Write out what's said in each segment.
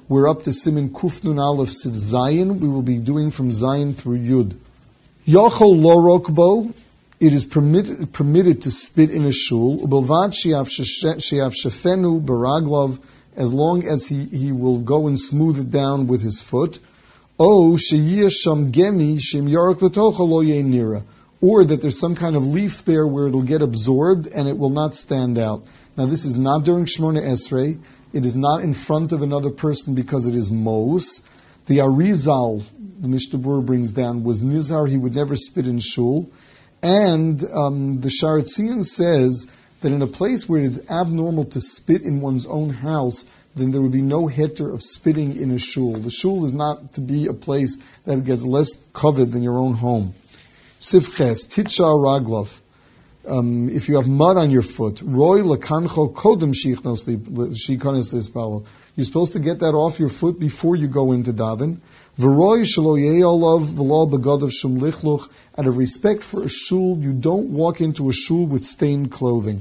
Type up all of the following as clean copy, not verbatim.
We're up to Siman Kuf Nun Aleph Siv Zayin. We will be doing from Zayin through Yud. Yochol lo rokbo. It is permitted to spit in a shul. Ubelvad she'af shefenu baraglov, as long as he will go and smooth it down with his foot. O sheyiyah sham gemi shem yarok letocha lo nira, or that there's some kind of leaf there where it'll get absorbed and it will not stand out. Now this is not during Shmona Esrei. It is not in front of another person because it is mos. The Arizal, the Mishnah Berurah brings down, was nizar. He would never spit in shul. And the Sharetzian says that in a place where it is abnormal to spit in one's own house, then there would be no heter of spitting in a shul. The shul is not to be a place that gets less covered than your own home. Sifches, Titcha Raglov. If you have mud on your foot, Roy Lakancho Kodem Shikonis Lispalo. You're supposed to get that off your foot before you go into daven. V'roy Shelo Ye'olav V'lo Begodav Shum Lichluch. Out of respect for a shul, you don't walk into a shul with stained clothing.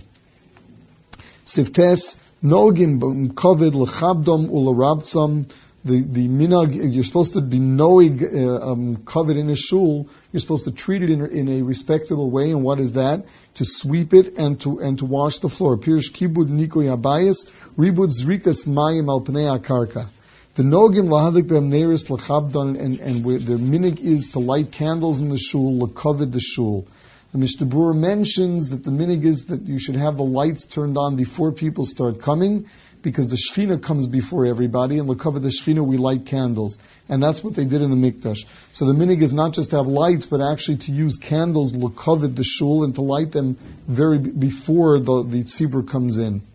Siftes Nogim Kovid L'Chabdom U'Larabtzam. The minag, you're supposed to be noig covered in a shul. You're supposed to treat it in a respectable way. And what is that? To sweep it and to wash the floor. Pirish kibud nikoy abayis ribud zrikas mayim al pnei akarka. The nogim lahadik b'em neiris l'chabdon, and the minhag is to light candles in the shul, l'kovid the shul. The Mishnah Berurah mentions that the minhag is that you should have the lights turned on before people start coming, because the Shechina comes before everybody, and l'kovid the Shechina we light candles. And that's what they did in the Mikdash. So the minhag is not just to have lights, but actually to use candles, l'kovid the shul, and to light them before the tzibur comes in.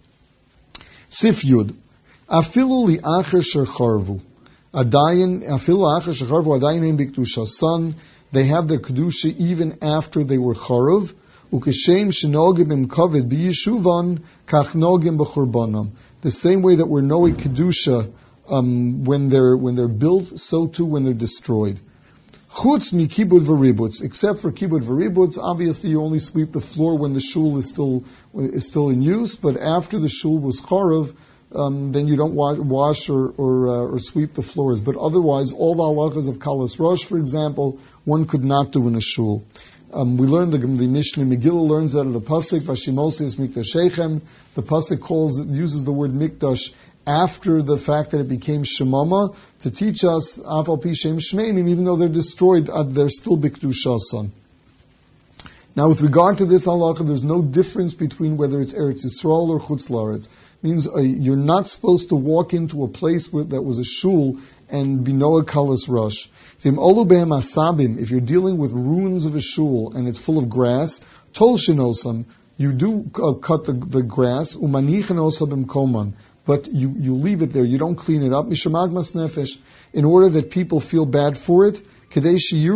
Sif Yud. Afilu li'acher shecharvu. Afilu li'acher shecharvu adayin ein b'kedusha. Son, they have their kedusha even after they were charv. Ukeshem shenogim im kovid b'yeshuvan kach nogim b'churbanam. The same way that we're knowing kedusha when they're built, so too when they're destroyed. Chutz mi kibud v'ributs. Except for kibud v'ributs, obviously you only sweep the floor when the shul is still in use. But after the shul was charav, then you don't wash or sweep the floors. But otherwise, all the halachas of kalas rosh, for example, one could not do in a shul. We learned the Mishnah Megillah learns out of the pasuk Vashimoses Mikdashechem. The pasuk uses the word Mikdash after the fact that it became Shemama to teach us Afal Pi Shem Shmeimim, even though they're destroyed, they're still Bikdushasan. Now, with regard to this halakha, there's no difference between whether it's Eretz Yisrael or Chutz La'aretz. Means you're not supposed to walk into a place that was a shul and be Noah Kalas Rush. If you're dealing with ruins of a shul and it's full of grass, Tol Shinosam, you do cut the grass, Umanichan Osabim Koman, but you leave it there, you don't clean it up, Mishamagmas Nefesh, in order that people feel bad for it. This way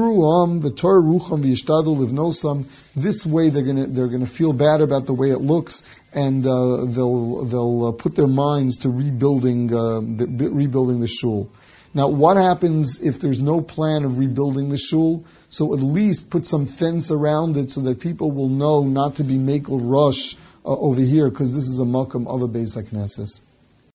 they're gonna feel bad about the way it looks, and they'll put their minds to rebuilding the shul. Now, what happens if there's no plan of rebuilding the shul? So at least put some fence around it so that people will know not to be makel rush over here, because this is a makam of a Beis HaKnesses.